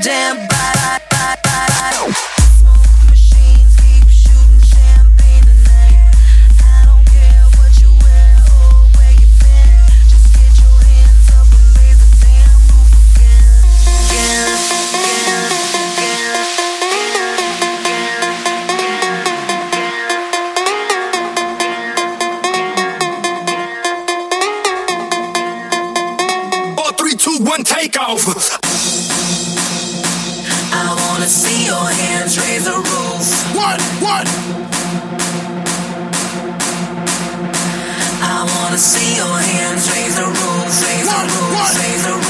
damn body. Smoke machines keep shooting champagne tonight. I don't care what you wear or where you've been. Just get your hands up and raise the damn roof again. Again, again, again, again. 4, 3, 2, 1, take off. I wanna see your hands raise the roof. What? I wanna see your hands raise the roof, raise the roof, raise the roof.